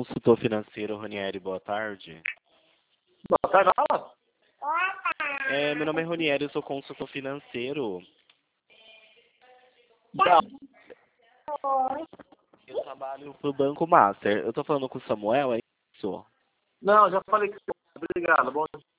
consultor financeiro, Ronieri, boa tarde. Boa tarde, fala. Meu nome é Ronieri, eu sou consultor financeiro. Não, Eu trabalho pro Banco Master. Eu tô falando com o Samuel, é isso? não, já falei que obrigado, bom dia.